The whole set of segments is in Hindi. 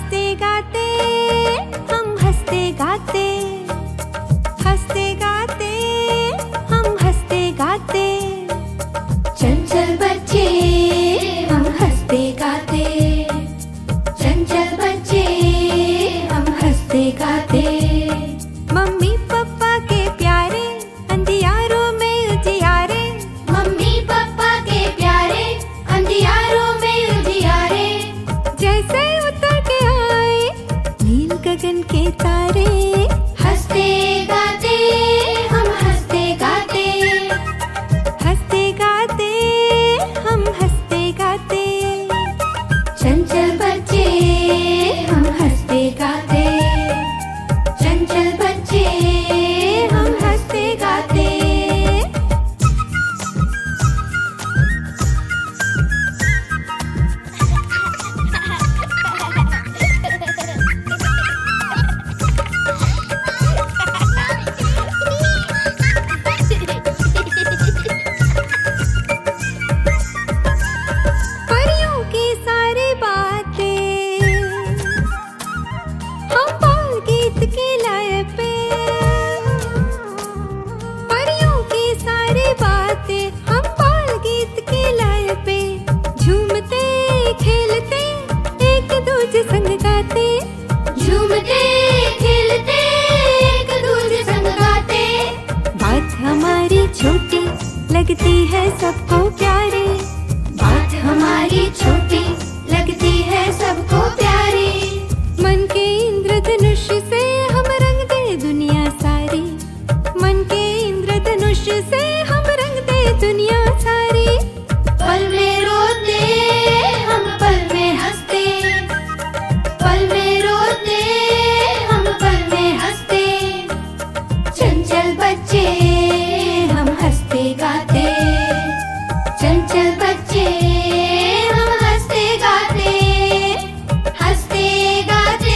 हंसते गाते हम हंसते गाते, हंसते गाते हम हंसते गाते। चंचल बच्चे हम हंसते गाते, चंचल बच्चे हम हंसते गाते। मम्मी पापा के प्यारे अंधियारों में उजियारे, मम्मी पापा के प्यारे अंधियारों में उजियारे। जैसे उतर के आए नील गगन के तारे। हंसते गाते हम हंसते गाते, हंसते गाते हम हंसते गाते। चंचल बच्चे हम हंसते गाते, चंचल बच्चे हम हंसते गाते। परियों की सारी बातें हम बाल गीत के लय पे। परियों की सारी बातें हम बाल गीत के लय पे। झूमते खेलते एक दूजे संग गाते, झूमते खेलते एक दूजे संग गाते। बात हमारी छोटी लगती है सबको प्यारी, बात हमारी छोटी लगती है सबको प्यारी। मन के इंद्रधनुष से हम रंग दे दुनिया सारी, मन के इंद्रधनुष से हम रंग दे दुनिया सारी। पल में रोते हम पल में हंसते, पल में रोते हम पल में हंसते। चंचल बच्चे हम हंसते गाते, चंचल बच्चे हम हंसते गाते, हंसते गाते।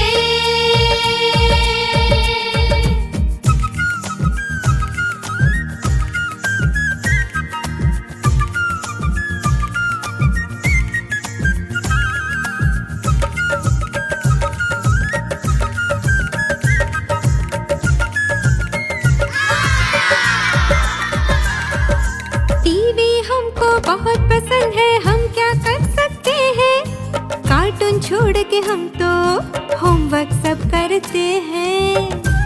टीवी हमको बहुत पसंद है, हम क्या कर सकते हैं। कार्टून छोड़ के हम तो होमवर्क सब करते हैं।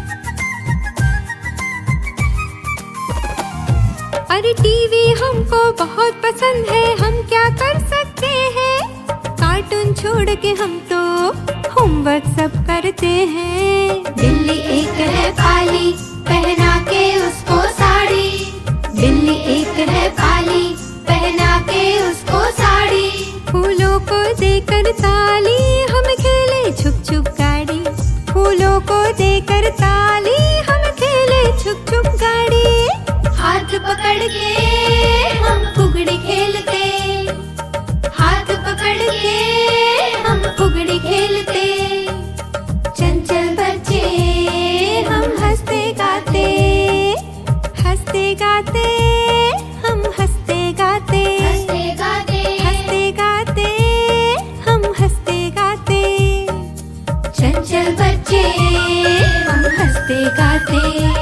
अरे टीवी हमको बहुत पसंद है, हम क्या कर सकते हैं। कार्टून छोड़ के हम तो होमवर्क सब करते हैं। बिल्ली एक है पाली पहना के उसको साड़ी, बिल्ली एक है पाली पहना के उसको साड़ी। फूलों को देकर ताली हम खेले छुप छुप गाड़ी, फूलों को देकर ताली हम खेले छुप छुप गाड़ी। हाथ पकड़ के हम फुगड़ी खेलते, हाथ पकड़ के हम फुगड़ी खेलते। चंचल बच्चे हम हंसते गाते, हंसते गाते हम हंसते गाते, हंसते गाते, हंसते गाते हम हंसते गाते। चंचल बच्चे हम हंसते गाते।